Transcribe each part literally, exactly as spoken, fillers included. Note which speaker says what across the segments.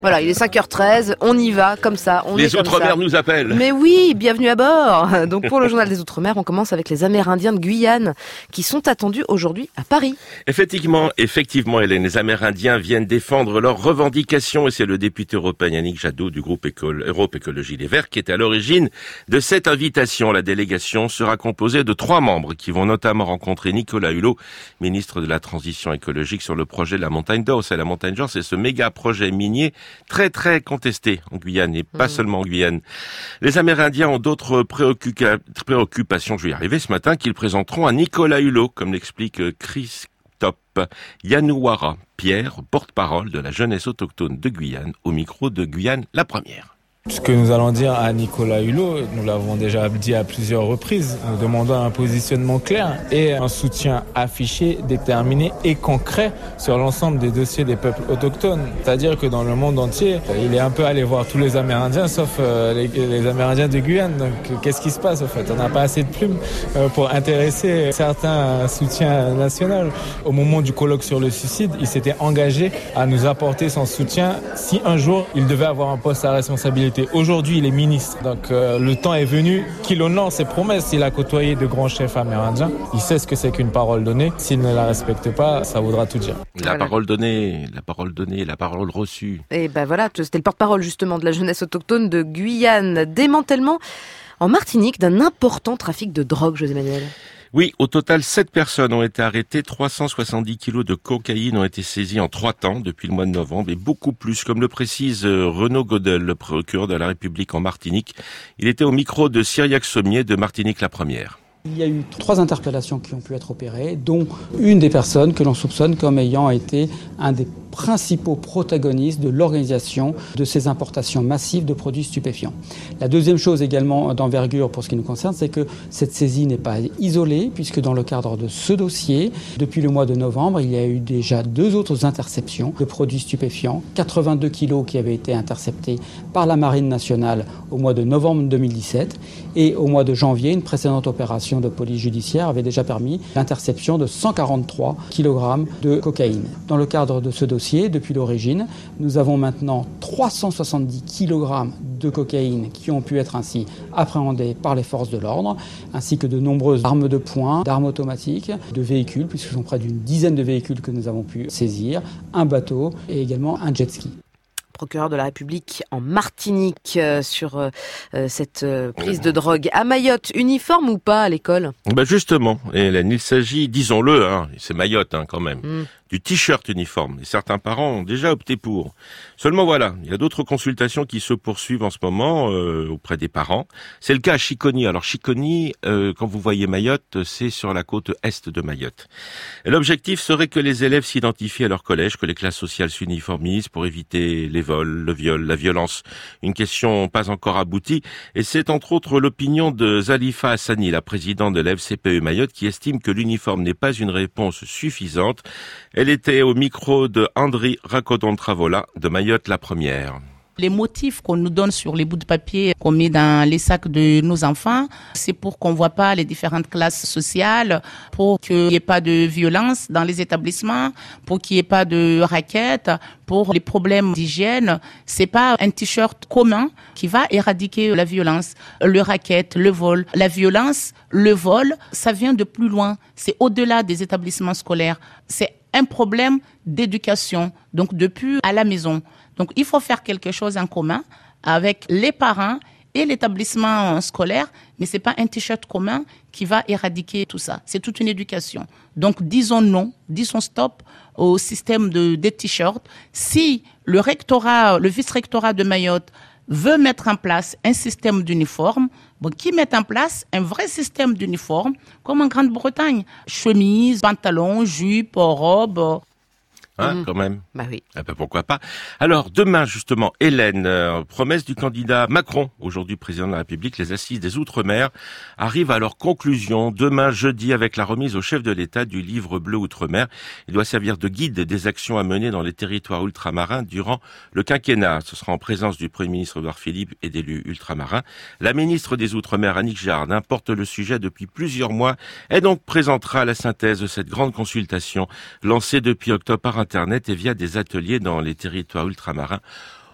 Speaker 1: Voilà, il est cinq heures treize, on y va, comme ça, on
Speaker 2: les
Speaker 1: est comme ça. Les
Speaker 2: Outre-mer nous appellent.
Speaker 1: Mais oui, bienvenue à bord. Donc pour le journal des Outre-mer, on commence avec les Amérindiens de Guyane qui sont attendus aujourd'hui à Paris.
Speaker 2: Effectivement, effectivement, Hélène, les Amérindiens viennent défendre leurs revendications et c'est le député européen Yannick Jadot du groupe École, Europe Écologie Les Verts qui est à l'origine de cette invitation. La délégation sera composée de trois membres qui vont notamment rencontrer Nicolas Hulot, ministre de la Transition écologique, sur le projet de la Montagne d'Or. C'est la Montagne d'Or, c'est ce méga projet minier très très contesté en Guyane et pas mmh. seulement en Guyane. Les Amérindiens ont d'autres préoccupa- préoccupations, je vais y arriver ce matin, qu'ils présenteront à Nicolas Hulot, comme l'explique Christophe Yanouara Pierre, porte-parole de la jeunesse autochtone de Guyane, au micro de Guyane la première.
Speaker 3: Ce que nous allons dire à Nicolas Hulot, nous l'avons déjà dit à plusieurs reprises, nous demandons un positionnement clair et un soutien affiché, déterminé et concret sur l'ensemble des dossiers des peuples autochtones. C'est-à-dire que dans le monde entier, il est un peu allé voir tous les Amérindiens, sauf les, les Amérindiens de Guyane. Donc qu'est-ce qui se passe au fait ? On n'a pas assez de plumes pour intéresser certains à un soutien national. Au moment du colloque sur le suicide, il s'était engagé à nous apporter son soutien si un jour il devait avoir un poste à responsabilité. Aujourd'hui, il est ministre. Donc, euh, le temps est venu qu'il honore ses promesses. Il a côtoyé de grands chefs amérindiens. Il sait ce que c'est qu'une parole donnée. S'il ne la respecte pas, ça voudra tout dire.
Speaker 2: La
Speaker 1: voilà.
Speaker 2: parole donnée, la parole donnée, la parole reçue.
Speaker 1: Et ben voilà, c'était le porte-parole justement de la jeunesse autochtone de Guyane. Démantèlement en Martinique d'un important trafic de drogue, José Manuel.
Speaker 2: Oui, au total, sept personnes ont été arrêtées, trois cent soixante-dix kilos de cocaïne ont été saisis en trois temps depuis le mois de novembre et beaucoup plus, comme le précise Renaud Godel, le procureur de la République en Martinique. Il était au micro de Cyriaque Sommier de Martinique la première.
Speaker 4: Il y a eu trois interpellations qui ont pu être opérées, dont une des personnes que l'on soupçonne comme ayant été un des principaux protagonistes de l'organisation de ces importations massives de produits stupéfiants. La deuxième chose également d'envergure pour ce qui nous concerne, c'est que cette saisie n'est pas isolée, puisque dans le cadre de ce dossier, depuis le mois de novembre, il y a eu déjà deux autres interceptions de produits stupéfiants, quatre-vingt-deux kilos qui avaient été interceptés par la Marine nationale au mois de novembre deux mille dix-sept, et au mois de janvier, une précédente opération de police judiciaire avait déjà permis l'interception de cent quarante-trois kilogrammes de cocaïne. Dans le cadre de ce dossier, depuis l'origine, nous avons maintenant trois cent soixante-dix kilogrammes de cocaïne qui ont pu être ainsi appréhendés par les forces de l'ordre, ainsi que de nombreuses armes de poing, d'armes automatiques, de véhicules, puisque ce sont près d'une dizaine de véhicules que nous avons pu saisir, un bateau et également un jet ski.
Speaker 1: Procureur de la République en Martinique euh, sur euh, cette euh, prise de drogue. À Mayotte, uniforme ou pas à l'école ?
Speaker 2: Ben justement, Hélène, il s'agit, disons-le, hein, c'est Mayotte hein, quand même, mm. du t-shirt uniforme. Et certains parents ont déjà opté pour. Seulement voilà, il y a d'autres consultations qui se poursuivent en ce moment euh, auprès des parents. C'est le cas à Chiconi. Alors Chiconi, euh, quand vous voyez Mayotte, c'est sur la côte est de Mayotte. Et l'objectif serait que les élèves s'identifient à leur collège, que les classes sociales s'uniformisent pour éviter les vols, le viol, la violence. Une question pas encore aboutie. Et c'est entre autres l'opinion de Zalifa Hassani, la présidente de la F C P E Mayotte, qui estime que l'uniforme n'est pas une réponse suffisante. Elle était au micro de Andri Racodon-Travola de Mayotte la première.
Speaker 5: Les motifs qu'on nous donne sur les bouts de papier qu'on met dans les sacs de nos enfants, c'est pour qu'on voit pas les différentes classes sociales, pour qu'il n'y ait pas de violence dans les établissements, pour qu'il n'y ait pas de raquettes, pour les problèmes d'hygiène. C'est pas un t-shirt commun qui va éradiquer la violence. Le racket, le vol, la violence, le vol, ça vient de plus loin. C'est au-delà des établissements scolaires. C'est un problème d'éducation, donc depuis à la maison. Donc, il faut faire quelque chose en commun avec les parents et l'établissement scolaire, mais c'est pas un t-shirt commun qui va éradiquer tout ça. C'est toute une éducation. Donc, disons non, disons stop au système de, des t-shirts. Si le rectorat, le vice-rectorat de Mayotte veut mettre en place un système d'uniforme, bon, qui met en place un vrai système d'uniforme, comme en Grande-Bretagne. Chemise, pantalon, jupe, robe.
Speaker 2: Hein, mmh. quand même.
Speaker 1: Bah oui.
Speaker 2: Ah ben pourquoi pas. Alors demain justement, Hélène, euh, promesse du candidat Macron, aujourd'hui président de la République, les assises des Outre-mer arrivent à leur conclusion demain jeudi avec la remise au chef de l'État du livre bleu Outre-mer. Il doit servir de guide des actions à mener dans les territoires ultramarins durant le quinquennat. Ce sera en présence du Premier ministre Édouard Philippe et d'élus ultramarins. La ministre des Outre-mer, Annick Girardin, porte le sujet depuis plusieurs mois et donc présentera la synthèse de cette grande consultation lancée depuis octobre par Internet et via des ateliers dans les territoires ultramarins.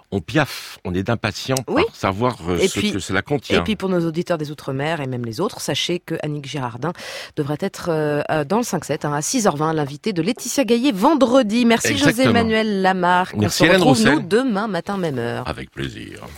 Speaker 2: on piaffe, on est impatient
Speaker 1: Oui.
Speaker 2: par savoir euh,
Speaker 1: Et
Speaker 2: ce
Speaker 1: puis-
Speaker 2: que cela contient.
Speaker 1: Et puis pour nos auditeurs des Outre-mer et même les autres, sachez que Annick Girardin devrait être euh, euh, dans le cinq sept hein, à six heures vingt, l'invité de Laetitia Gaillet vendredi. Merci
Speaker 2: Exactement.
Speaker 1: José-Emmanuel Lamarck.
Speaker 2: Merci
Speaker 1: On se
Speaker 2: Hélène
Speaker 1: retrouve
Speaker 2: Roussel.
Speaker 1: nous demain matin même heure.
Speaker 2: Avec plaisir.